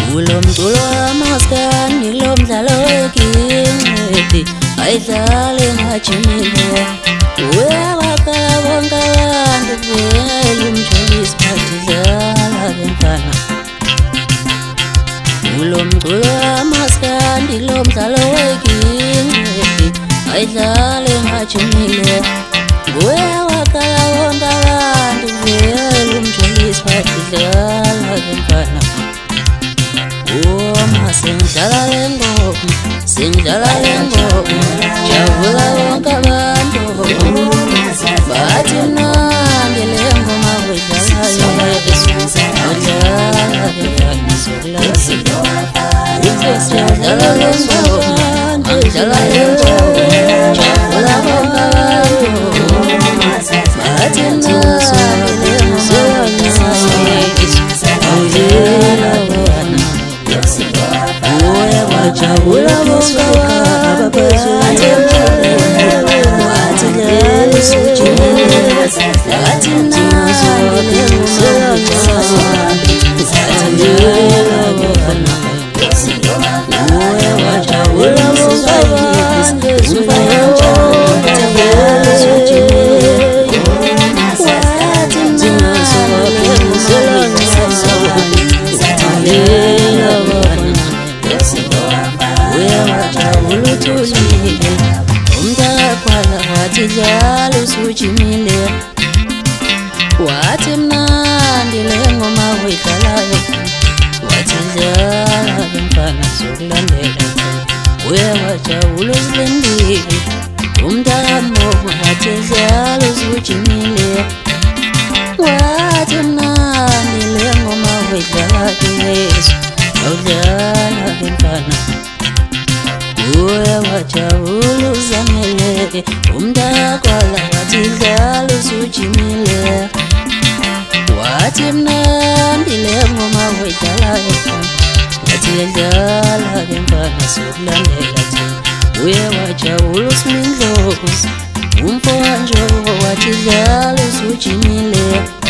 Ulomculo wamaskandi lo mdlalo wegingqedi ayidlale ngajimile uyabakala bonke abantu vele umjolisi phathi dlala bemfana. Ulomculo wamaskandi lo mdlalo wegingqedi ayidlale ngajimile uyabakala bonke abantu vele umjolisi phathi dlala bemfana. Singidlala le ngoma, singidlala le ngoma, jabula bonke abantu bathi mnandi le ngoma uyidlala Yesu udlala bemfana sokulalela siyadlala le ngoma, angidlala le ngoma, jabula bonke abantu bathi mnandi le ngoma uyidlala Jabula bonga babazu watilele sujile watina sojile Jalo sujimile wathi mnandi le ngoma uyidlalayo wathi dlala bemfana sokulandela uyabajabula uzilindile umntamo wathi dlala sujimile wathi mnandi le ngoma uyidlalayo Yesu awudlala bemfana uyabajabula uzamele umntakwala wathi dlala usujimile wathi mnandi le ngoma uyidlalayo wathi dlala bemfana sokulandela thina uyabajabula usimindlozi umfowanje wathi dlala usujimile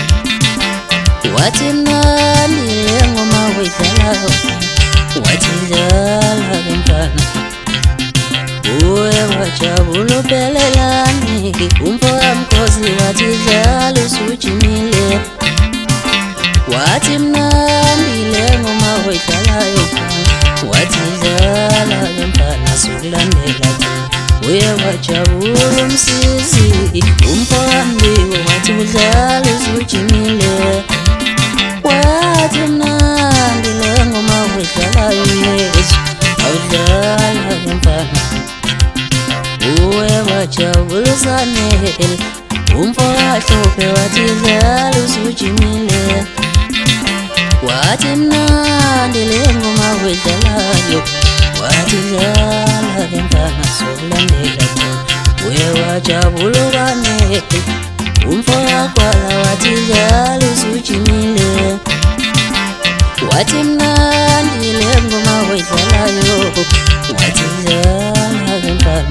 wathi mnandi le ngoma uyidlalayo wathi dlala bemfana uyabajabula uphelelani umfowamkhosi wathi dlala usujimile wathi mnandi le ngoma uyidlalayo wathi dlala bemfana sokulandela thina uyabajabula umsizi umfowambiwo wathi udlala usujimile wathi mnandi le ngoma uyidlalayo Yesu awudlala bemfana uyabajabula usanele umfowamhlophe wathi dlala usujimile wathi mnandi le ngoma uyidlalayo wathi dlala bemfana sokulandela thina uyabajabula ukanele umfowamkwala wathi dlala usujimile wathi mnandi le ngoma uyidlalayo wathi dlala bemfana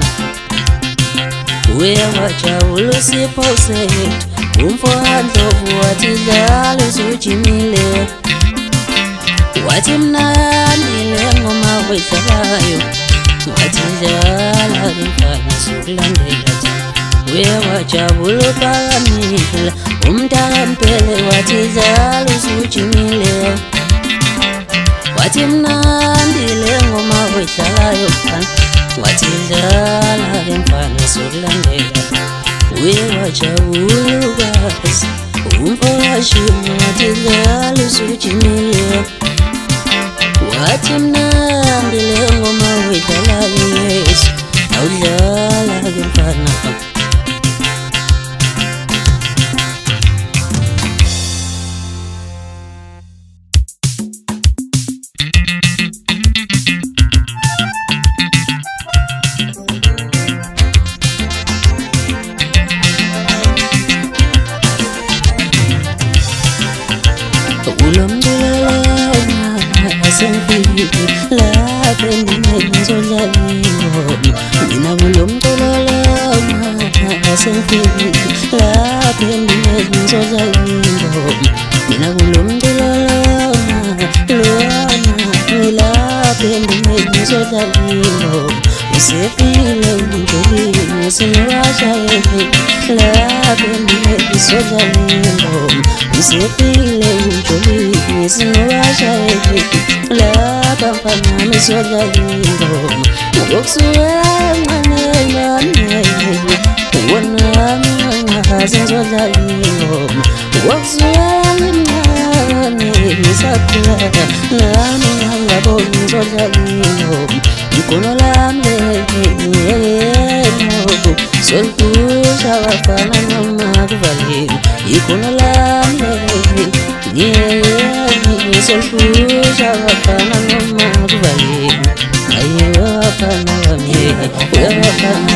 uyabajabula usipho sethu umfowandlovu wathi dlala usujimile wathi mnandi le ngoma uyidlalayo wathi dlala bemfana sokulandela thina uyabajabula uphakamile umntakampele wathi dlala usujimile wathi mnandi le ngoma uyidlalayo wathi dlala bemfana sokulandela uyabajabula ukazi umfowashini wathi dlala usujimile wathi mnandi le ngoma uyidlalayo Yesu awudlala bemfana Mina ngizodlalingo usefile ungcolile sinowashayeni labendile ngizodlalingo usefile ungcolile sinowashayeni labamfana ngizodlalingo ngokusuka wanami ngaze ngizodlalingo ngokusuka ngisakhula nami ngangaboni ngizodlalingo ikhono lami lelo solipusha abafana noma kuvalile ikhono lami solipusha abafana noma kuvalile aye wafana wami uyafana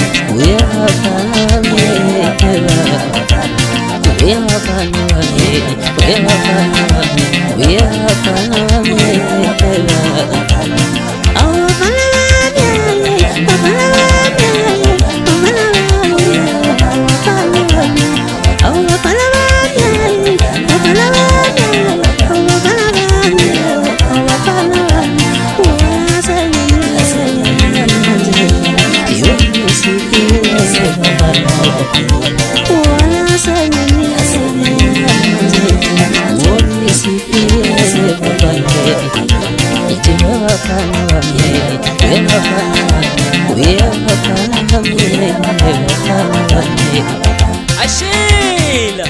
Ashila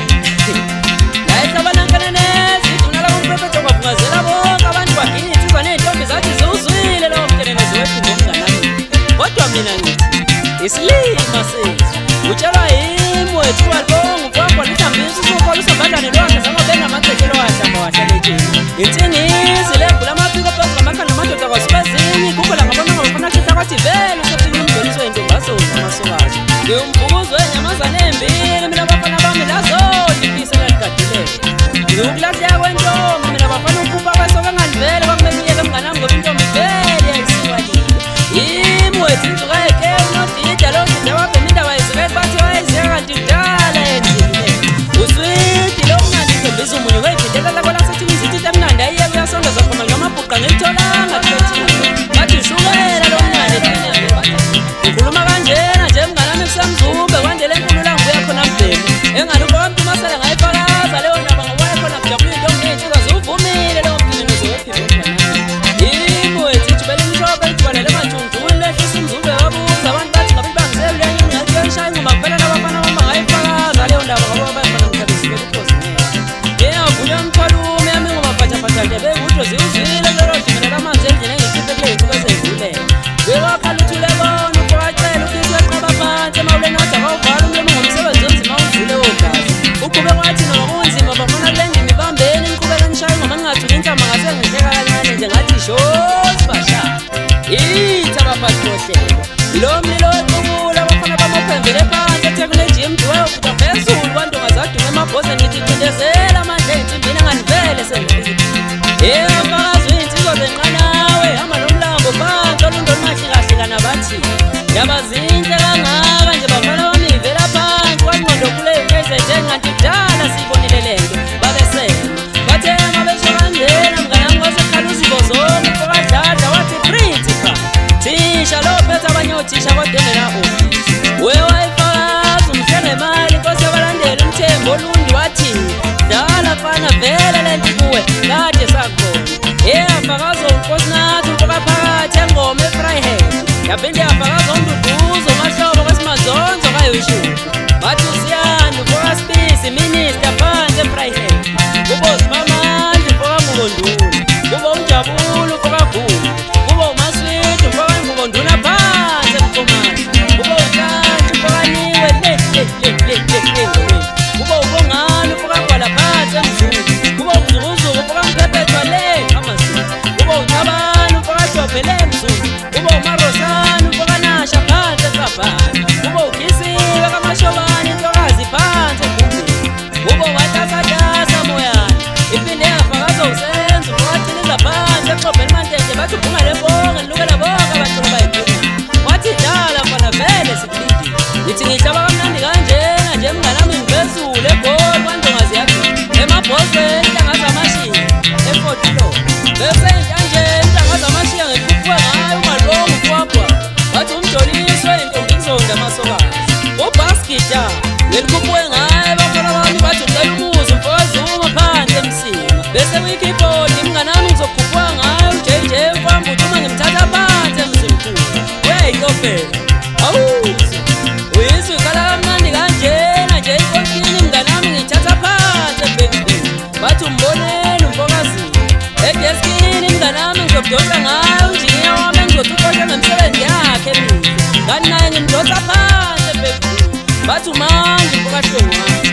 Laita banankana nezi Tunala umprofeto kwa kungazela bonga Abantu bakini tuza netombi zati zuzwile Lo mkenenezi wetu bonga nani Kodwa mina ngithi Isilima sezi Uchalwa himu wetu walbongu Kwa litambizi Sukwa lusabandane lwake Zangobenga matekelo washamba washalejini Intinizi lebu Lama piko peko Kamakana matota kwa spazini Kukula ngabona ngabona kita kwa tivelu Sopini mdonizo endombazo Masolaji Ngiumbuzo enyamaza nembili Mina bafana bami lazo Nipisa lalikadile Ngiukulasi yakwe ntombi Mina bafana ukuba Basoka nganivele Bakumemiyeke mnganami Ngobi ntombi vele Yaisiwalile Imwethi njuka eke Unodida lo Dida waphe minda wayiziketi Bathi wayizika kanti kudala yenzile Uswiti lo ungandithembisa umunye Weyibhidela lakho lasethi ngizithita mnanda Iye kuyasonda zakhoma ngamabhuqa ngilitholanga Bathi shukela lo ungandithembisa Ngikhuluma kanjena nje mnganami kusamzumbe Kwandele enkulu la ngibuya khona mbhemu Engalupho kamntu masale ngayifakaza Leyo ndaba ngoboya khona kujabulile Ntombi ney'nsizwa ziwuvumile Leyo mgciniso wephivo mnganami Imwethi ijubela imishopha Ijubelele ematshunduli Lehlisa umzumbe wabuza Abantu bathi ngabe libangizele Lenye ngathi kuyayishaya ingoma Kuphela nabafana bama ngayifakaza Leyo ndaba ngoboya khona mkhabisile Ukhosi Ngiyavuya mthwalume Yami ngoma phatha Ndebe kudro ziwuzwile Lero jimela kamanzi endlini Engikhiphe kule yithuka seyivulele Bekakhala uthule bona Ufakacela ukhisi weqaba phansi Emawuleni wathi akawuvala umlomo ngomsebenzi onzima uvule wogazi Uqhube kwathi noma kunzima bafuna kule ndima ibambeni Ngiqhubeka nishaye ngoma ningathuli inhlama ngase ngihleka kancane nje ngathi shosi bashaya Ithi abaphathi bohlelo Ilo mlilo wequbula abafana bamophembele phansi Ethekwini gym ndiwayofutha phezulu Kwandonga zadume emabhoze ngithi qindezela amandla ey'nsimbini enganivele sengifile Afakazi iy'nsizwa zenqanawe Hamba nomlambo phansi olundolo mahlikahlika nabathi Ndaba zinhle kangaka nje bafana bami ivela phansi Kwangqondo kule yinkezenje nganti kudala siyibonile lento Babesema Bathema besho kanjena mnganami kwasekhala uzimbo zonke Ufakadladla wathi principal Thisha lo phethe abanye othisha kodwa engena ofisi Wewayifakazi umhle ngemali Nkosi yabalandeli umthembu olundi wathi Dala fana vele lento kuwe kade sakhona Afakazi unkosi nathi umfoka phakathi engoma eFryhead Yaphinde yafakazi onduduzo mahlobo kwesimazonzo kayoshuka Bathi usiyanda umfoka spisi minister phansi eFryhead Kubo Zimamandla umfoka Ngubondula Kubo Umjabula umfoka Gulu Kubo uMaswidi umfoka Ngubondula phansi eMkomani Kubo Uhlanje umfoka Niwe Kubo Ubongani umfoka Gwala phansi eMzulu Kubo Mzukuzuku umfoka Mphephetha le Amazulu Kubo Utabani umfoka Dlobhele eMzulu Kubo Umarosani umfoka Nasha phansi eSabhani Kubo Ugisiwe kaMashobani intokazi Yini mngani wami ngizokudonsa ngayo unjiniyela wami engizothi uqoshe ngemisebenzi yakhe mina. Ngani naye ngimdonsa phansi ebhekini. Bathi umanje mfokashongo wami.